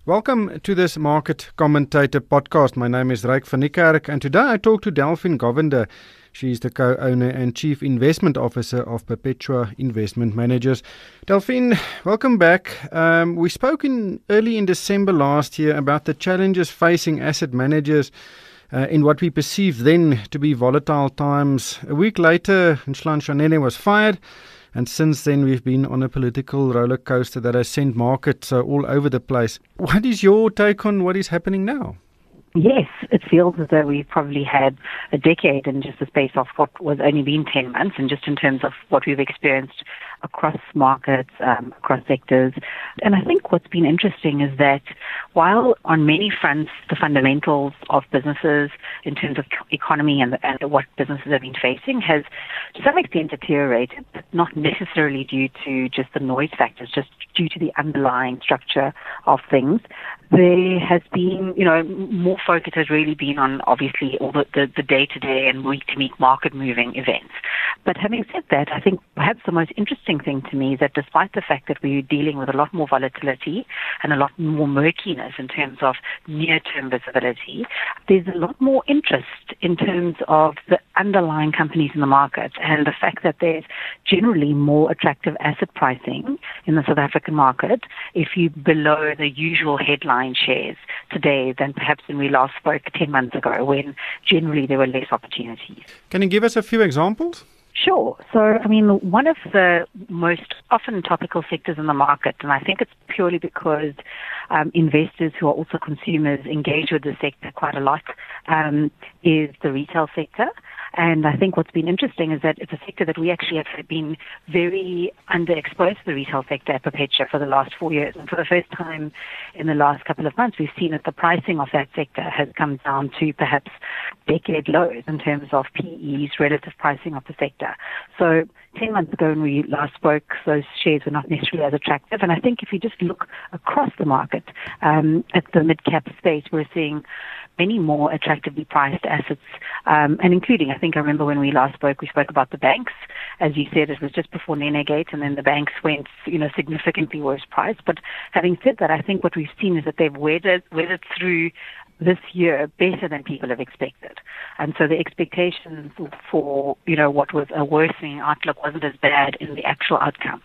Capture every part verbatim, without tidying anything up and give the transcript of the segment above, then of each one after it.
Welcome to this Market Commentator podcast. My name is Ryk van Niekerk, and today I talk to Delphine Govender. She is the co-owner and chief investment officer of Perpetua Investment Managers. Delphine, welcome back. Um, we spoke in early in December last year about the challenges facing asset managers uh, in what we perceived then to be volatile times. A week later, Nhlanhla Shanene was fired. And since then, we've been on a political roller coaster that has sent markets uh, all over the place. What is your take on what is happening now? Yes, it feels as though we've probably had a decade in just the space of what was only been ten months, and just in terms of what we've experienced across markets, um, across sectors. And I think what's been interesting is that while on many fronts the fundamentals of businesses in terms of economy and, and what businesses have been facing has to some extent deteriorated, but not necessarily due to just the noise factors, just due to the underlying structure of things. There has been, you know, more focus has really been on obviously all the, the, the day-to-day and week-to-week market moving events. But having said that, I think perhaps the most interesting thing to me is that despite the fact that we're dealing with a lot more volatility and a lot more murkiness in terms of near-term visibility, there's a lot more interest in terms of the underlying companies in the market and the fact that there's generally more attractive asset pricing in the South African market if you're below the usual headline shares today than perhaps when we last spoke ten months ago, when generally there were less opportunities. Can you give us a few examples? Sure. So, I mean, one of the most often topical sectors in the market, and I think it's purely because um, investors who are also consumers engage with the sector quite a lot, um, is the retail sector. And I think what's been interesting is that it's a sector that we actually have been very underexposed to the retail sector at Perpetua for the last four years. And for the first time in the last couple of months, we've seen that the pricing of that sector has come down to perhaps decade lows in terms of P Es, relative pricing of the sector. So ten months ago when we last spoke, those shares were not necessarily as attractive. And I think if you just look across the market um, at the mid-cap space, we're seeing many more attractively priced assets, um, and including, I think I remember when we last spoke, we spoke about the banks. As you said, it was just before Nenegate, and then the banks went, you know, significantly worse price. But having said that, I think what we've seen is that they've weathered, weathered through this year better than people have expected. And so the expectations for, you know, what was a worsening outlook wasn't as bad in the actual outcome.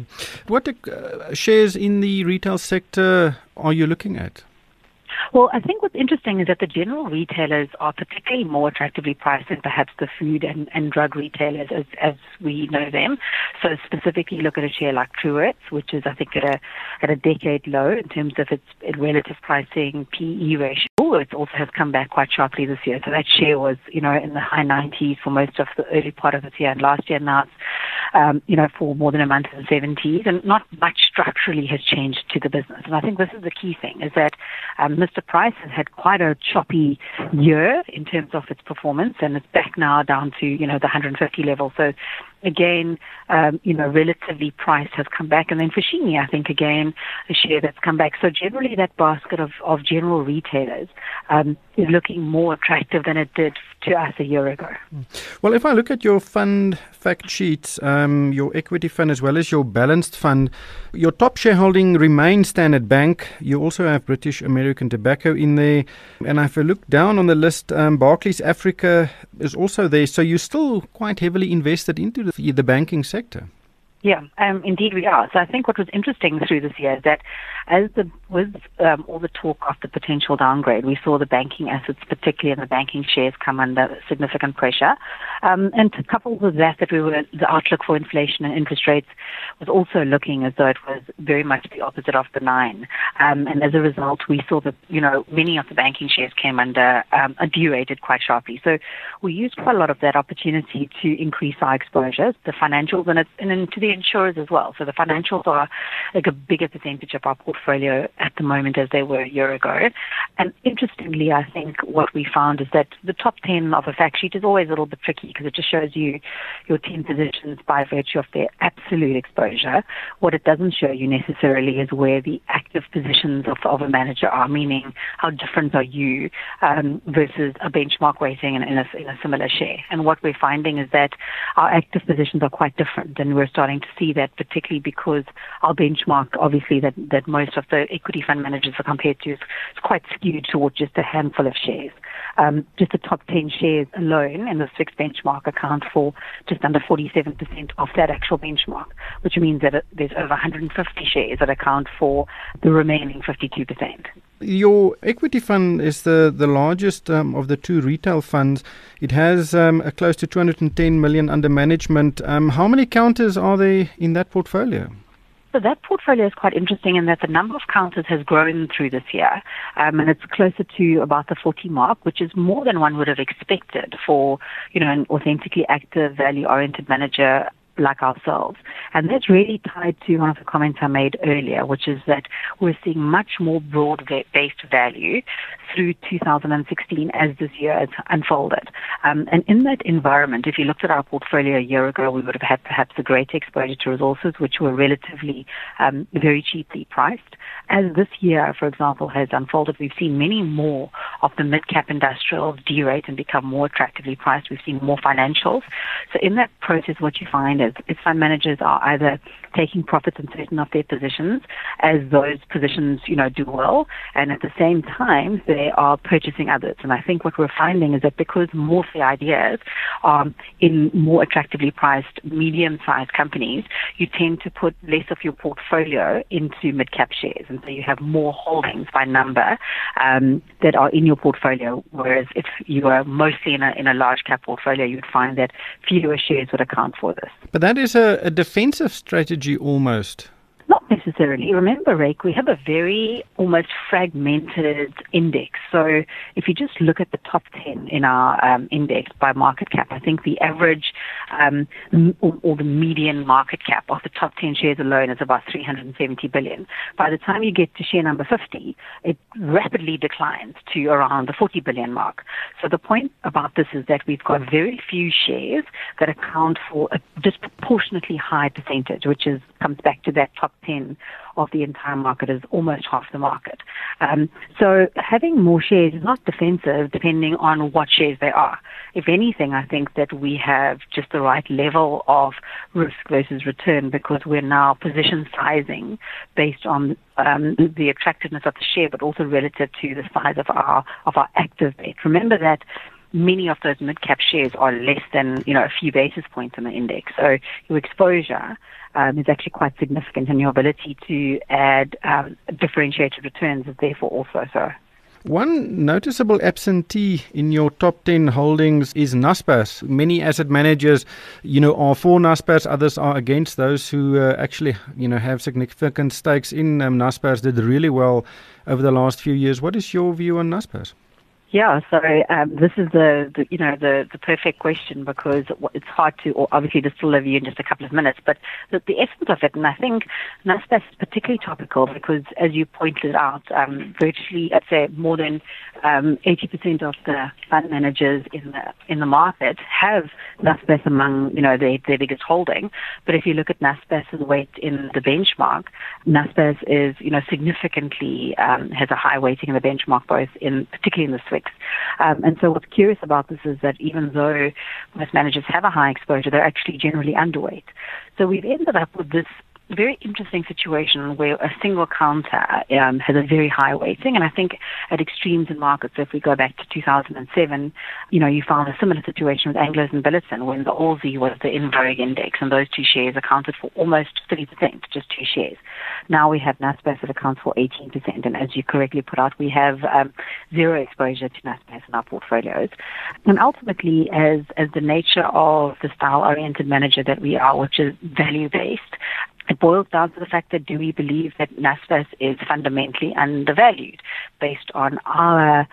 What uh, shares in the retail sector are you looking at? Well, I think what's interesting is that the general retailers are particularly more attractively priced than perhaps the food and, and drug retailers as, as we know them. So specifically look at a share like Truworths, which is I think at a at a decade low in terms of its relative pricing P E ratio. It also has come back quite sharply this year. So that share was, you know, in the high nineties for most of the early part of this year and last year. Now it's, um, you know, for more than a month in the seventies, and not much structurally has changed to the business. And I think this is the key thing, is that um, Mister Price has had quite a choppy year in terms of its performance, and it's back now down to, you know, the one hundred fifty level. So again, um, you know, relatively priced has come back. And then Foschini, I think, again, a share that's come back. So generally that basket of, of general retailers um, is looking more attractive than it did to us a year ago. Well, if I look at your fund fact sheets, um, your equity fund as well as your balanced fund, your top shareholding remains Standard Bank. You also have British American Tobacco in there. And if I look down on the list, um, Barclays Africa is also there. So you're still quite heavily invested into the, the banking sector. Yeah, um, indeed we are. So I think what was interesting through this year is that as the with um, all the talk of the potential downgrade, we saw the banking assets, particularly in the banking shares, come under significant pressure. Um, and coupled with that, that we were the outlook for inflation and interest rates was also looking as though it was very much the opposite of benign. Um, and as a result, we saw that, you know, many of the banking shares came under um, derated quite sharply. So we used quite a lot of that opportunity to increase our exposures, the financials, and, it's, and into the insurers as well. So the financials are like a bigger percentage of our portfolio at the moment as they were a year ago. And interestingly, I think what we found is that the top ten of a fact sheet is always a little bit tricky because it just shows you your ten positions by virtue of their absolute exposure. What it doesn't show you necessarily is where the active positions of, of a manager are, meaning how different are you um, versus a benchmark weighting in, in, a, in a similar share. And what we're finding is that our active positions are quite different, and we're starting to see that particularly because our benchmark, obviously, that, that most of the equity fund managers are compared to is, is quite skewed towards just a handful of shares. Um, just the top ten shares alone in the Swiss benchmark account for just under forty-seven percent of that actual benchmark, which means that it, there's over one hundred fifty shares that account for the remaining fifty-two percent. Your equity fund is the, the largest um, of the two retail funds. It has um, a close to two hundred ten million under management. Um, how many counters are there in that portfolio? So that portfolio is quite interesting in that the number of counters has grown through this year, um, and it's closer to about the forty mark, which is more than one would have expected for, you know, an authentically active, value-oriented manager like ourselves. And that's really tied to one of the comments I made earlier, which is that we're seeing much more broad-based value through two thousand sixteen as this year has unfolded. Um, and in that environment, if you looked at our portfolio a year ago, we would have had perhaps a greater exposure to resources, which were relatively um, very cheaply priced. As this year, for example, has unfolded, we've seen many more of the mid-cap industrials derate and become more attractively priced. We've seen more financials. So in that process, what you find is, is fund managers are either taking profits in certain of their positions as those positions, you know, do well, and at the same time, they are purchasing others. And I think what we're finding is that because more of the ideas are in more attractively priced medium-sized companies, you tend to put less of your portfolio into mid-cap shares. And so you have more holdings by number um, that are in your portfolio, whereas if you are mostly in a, in a large cap portfolio, you'd find that fewer shares would account for this. But that is a, a defensive strategy almost. Not necessarily. Remember, Rake, we have a very almost fragmented index. So if you just look at the top ten in our um, index by market cap, I think the average um, or, or the median market cap of the top ten shares alone is about three hundred seventy billion. By the time you get to share number fifty, it rapidly declines to around the forty billion mark. So the point about this is that we've got very few shares that account for a disproportionately high percentage, which is comes back to that top ten of the entire market is almost half the market. Um, so having more shares is not defensive depending on what shares they are. If anything, I think that we have just the right level of risk versus return because we're now position sizing based on um, the attractiveness of the share, but also relative to the size of our of our active bet. Remember that many of those mid-cap shares are less than, you know, a few basis points in the index. So your exposure um, is actually quite significant, and your ability to add um, differentiated returns is therefore also so. One noticeable absentee in your top ten holdings is Naspers. Many asset managers, you know, are for Naspers. Others are against. Those who uh, actually, you know, have significant stakes in um, Naspers did really well over the last few years. What is your view on Naspers? Yeah, so um, this is the, the you know the, the perfect question because it's hard to, or obviously this will live you in just a couple of minutes, but the, the essence of it, and I think Naspers is particularly topical because, as you pointed out, um, virtually I'd say more than um, eighty percent of the fund managers in the in the market have Naspers among you know their, their biggest holding. But if you look at Naspers' weight in the benchmark, Naspers is you know significantly um, has a high weighting in the benchmark, both in particularly in the Swiss. Um, and so what's curious about this is that even though most managers have a high exposure, they're actually generally underweight. So we've ended up with this very interesting situation where a single counter um, has a very high weighting, and I think at extremes in markets, so if we go back to two thousand seven, you know, you found a similar situation with Anglos and Billiton when the Aussie was the in vogue index, and those two shares accounted for almost thirty percent, just two shares. Now we have Naspers that accounts for eighteen percent, and as you correctly put out, we have um, zero exposure to Naspers in our portfolios. And ultimately, as as the nature of the style-oriented manager that we are, which is value-based, it boils down to the fact that do we believe that Naspers is fundamentally undervalued based on our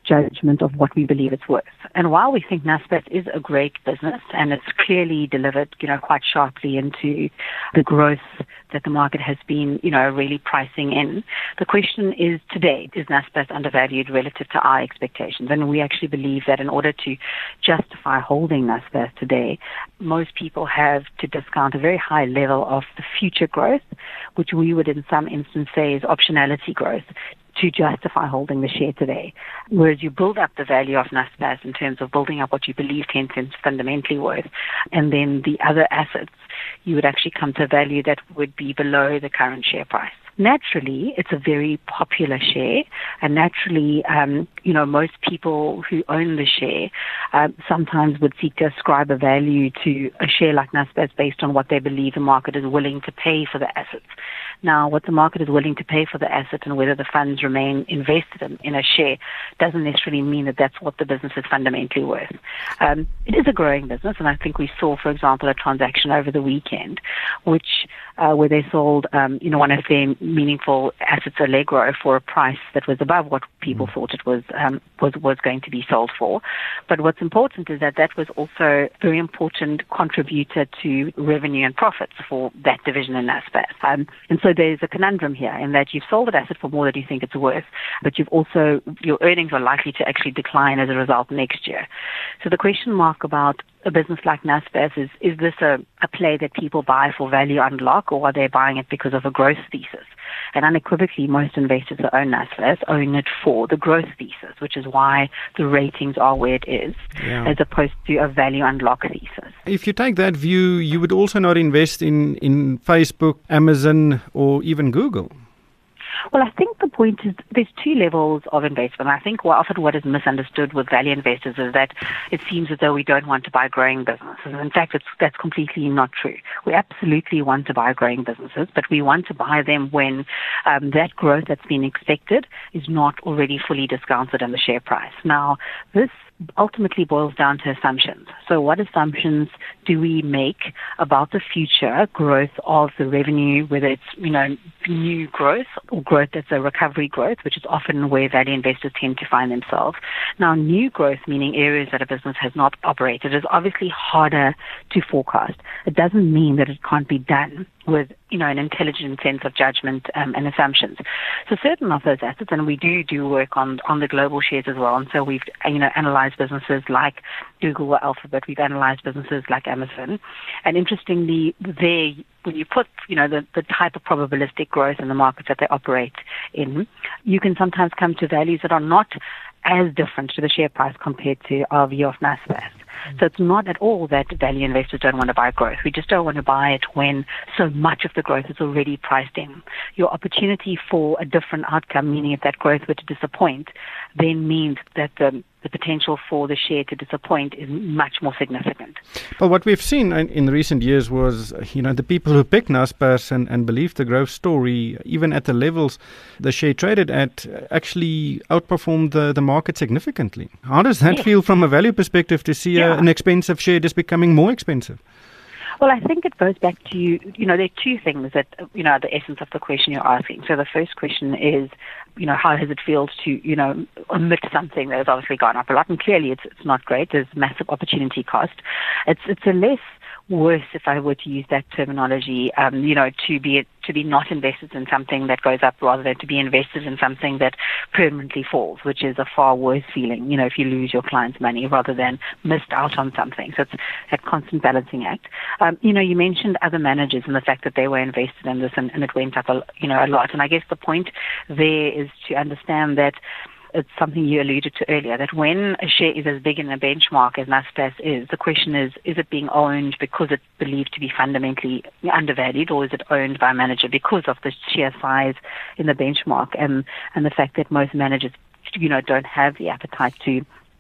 judgment of what we believe it's worth. And while we think Naspers is a great business and it's clearly delivered, you know, quite sharply into the growth that the market has been, you know, really pricing in, the question is today, is Naspers undervalued relative to our expectations? And we actually believe that in order to justify holding Naspers today, most people have to discount a very high level of the future growth, which we would in some instances say is optionality growth, to justify holding the share today. Whereas you build up the value of Naspers in terms of building up what you believe Tencent's fundamentally worth, and then the other assets, you would actually come to a value that would be below the current share price. Naturally, it's a very popular share, and naturally, um, you know, most people who own the share um, sometimes would seek to ascribe a value to a share like Naspers based on what they believe the market is willing to pay for the assets. Now, what the market is willing to pay for the asset and whether the funds remain invested in, in a share doesn't necessarily mean that that's what the business is fundamentally worth. Um, it is a growing business, and I think we saw, for example, a transaction over the weekend, which uh, where they sold, um, you know, one of their meaningful assets, Allegro, for a price that was above what people mm. thought it was um, was was going to be sold for. But what's important is that that was also a very important contributor to revenue and profits for that division in Naspers. Um, and so there's a conundrum here in that you've sold an asset for more than you think it's worth, but you've also, your earnings are likely to actually decline as a result next year. So the question mark about a business like Naspers is, is this a, a play that people buy for value unlock, or are they buying it because of a growth thesis? And unequivocally, most investors that own Naspers own it for the growth thesis, which is why the ratings are where it is, yeah. as opposed to a value unlock thesis. If you take that view, you would also not invest in, in Facebook, Amazon, or even Google. Well, I think the point is there's two levels of investment. I think often what is misunderstood with value investors is that it seems as though we don't want to buy growing businesses. In fact, it's, that's completely not true. We absolutely want to buy growing businesses, but we want to buy them when um, that growth that's been expected is not already fully discounted in the share price. Now, this ultimately boils down to assumptions. So what assumptions do we make about the future growth of the revenue, whether it's, you know, new growth or growth that's a recovery growth, which is often where value investors tend to find themselves. Now, new growth, meaning areas that a business has not operated, is obviously harder to forecast. It doesn't mean that it can't be done with, you know, an intelligent sense of judgment um, and assumptions. So certain of those assets, and we do do work on on the global shares as well, and so we've, you know, analyzed businesses like Google or Alphabet, we've analyzed businesses like Amazon, and interestingly, there, when you put, you know, the, the type of probabilistic growth in the markets that they operate in, you can sometimes come to values that are not as different to the share price compared to our view of Naspers. So it's not at all that value investors don't want to buy growth. We just don't want to buy it when so much of the growth is already priced in. Your opportunity for a different outcome, meaning if that growth were to disappoint, then means that the, the potential for the share to disappoint is much more significant. Well, what we've seen in, in recent years was, you know, the people who picked Naspers and, and believed the growth story, even at the levels the share traded at, actually outperformed the, the market significantly. How does that yes. feel from a value perspective to see yeah. a, an expensive share just becoming more expensive? Well, I think it goes back to, you know, there are two things that, you know, are the essence of the question you're asking. So the first question is, you know, how has it felt to, you know, omit something that has obviously gone up a lot? And clearly it's it's not great. There's massive opportunity cost. It's it's a less worse, if I were to use that terminology, um, you know, to be to be not invested in something that goes up rather than to be invested in something that permanently falls, which is a far worse feeling, you know, if you lose your client's money rather than missed out on something. So it's a constant balancing act. Um, you know, you mentioned other managers and the fact that they were invested in this and, and it went up, a, you know, a lot. And I guess the point there is to understand that it's something you alluded to earlier, that when a share is as big in a benchmark as Naspers is, the question is, is it being owned because it's believed to be fundamentally undervalued, or is it owned by a manager because of the sheer size in the benchmark and, and the fact that most managers, you know, don't have the appetite to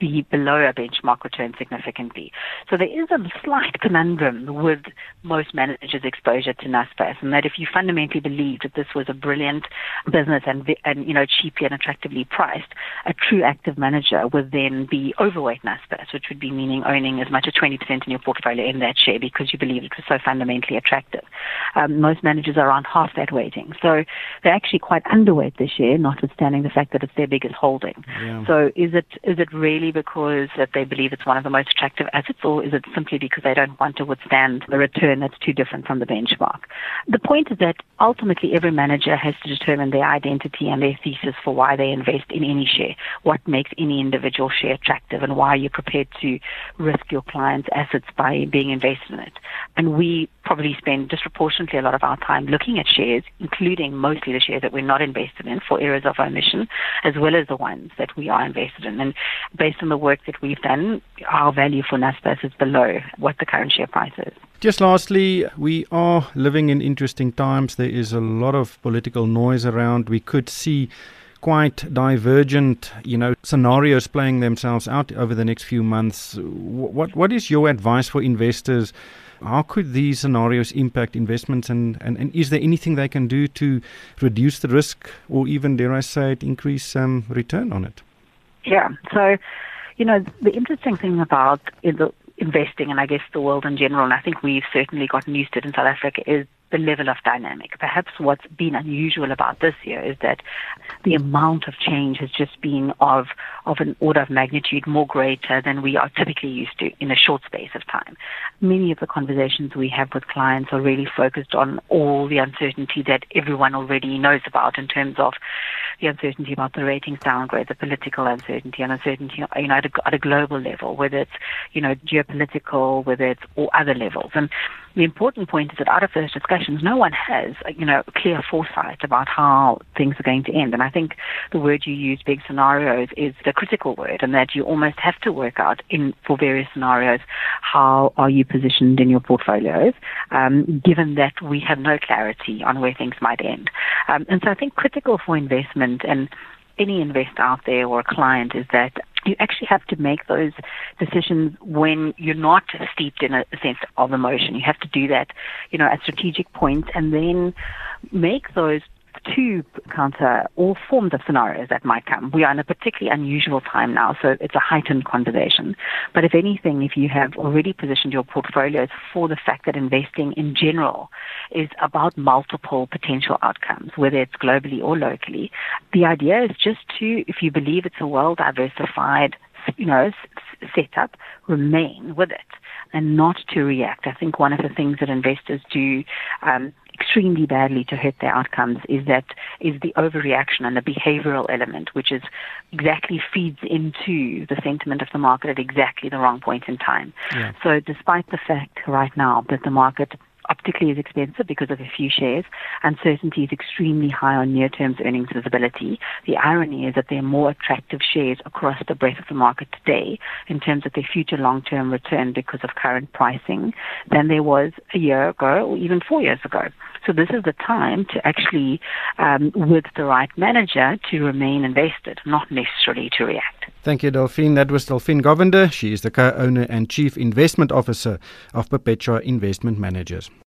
be below a benchmark return significantly. So there is a slight conundrum with most managers' exposure to Naspers, and that if you fundamentally believe that this was a brilliant business and, and you know, cheaply and attractively priced, a true active manager would then be overweight Naspers, which would be meaning owning as much as twenty percent in your portfolio in that share because you believe it was so fundamentally attractive. Um, most managers are around half that weighting. So they're actually quite underweight the share, notwithstanding the fact that it's their biggest holding. Yeah. So is it is it really because that they believe it's one of the most attractive assets, or is it simply because they don't want to withstand a return that's too different from the benchmark? The point is that ultimately every manager has to determine their identity and their thesis for why they invest in any share, what makes any individual share attractive, and why you're prepared to risk your client's assets by being invested in it. And we probably spend disproportionately a lot of our time looking at shares, including mostly the shares that we're not invested in for areas of omission, as well as the ones that we are invested in. And based on the work that we've done, our value for Naspers is below what the current share price is. Just lastly, we are living in interesting times. There is a lot of political noise around. We could see quite divergent, you know, scenarios playing themselves out over the next few months. What what is your advice for investors? How could these scenarios impact investments, and, and, and is there anything they can do to reduce the risk, or even, dare I say it, increase um, return on it? Yeah. So, you know, the interesting thing about the investing, and I guess the world in general, and I think we've certainly gotten used to it in South Africa, is the level of dynamic. Perhaps what's been unusual about this year is that the amount of change has just been of of an order of magnitude more greater than we are typically used to in a short space of time. Many of the conversations we have with clients are really focused on all the uncertainty that everyone already knows about, in terms of the uncertainty about the ratings downgrade, the political uncertainty, and uncertainty, you know, at a, at a global level, whether it's, you know, geopolitical, whether it's or other levels. And the important point is that out of those discussions, no one has, you know, clear foresight about how things are going to end. And I think the word you use, big scenarios, is the critical word, and that you almost have to work out in for various scenarios, how are you positioned in your portfolios, um, given that we have no clarity on where things might end. Um, and so I think critical for investment, and any investor out there or a client, is that you actually have to make those decisions when you're not steeped in a sense of emotion. You have to do that, you know, at strategic points, and then make those to counter all forms of scenarios that might come. We are in a particularly unusual time now, so it's a heightened conversation. But if anything, if you have already positioned your portfolios for the fact that investing in general is about multiple potential outcomes, whether it's globally or locally, the idea is just to, if you believe it's a well-diversified, you know, s- setup, remain with it and not to react. I think one of the things that investors do um, extremely badly to hurt their outcomes is that is the overreaction and the behavioral element, which is exactly feeds into the sentiment of the market at exactly the wrong point in time. Yeah. So despite the fact right now that the market optically is expensive because of a few shares, uncertainty is extremely high on near-term earnings visibility. The irony is that there are more attractive shares across the breadth of the market today in terms of their future long-term return because of current pricing than there was a year ago or even four years ago. So this is the time to actually, um, with the right manager, to remain invested, not necessarily to react. Thank you, Delphine. That was Delphine Govender. She is the co-owner and chief investment officer of Perpetua Investment Managers.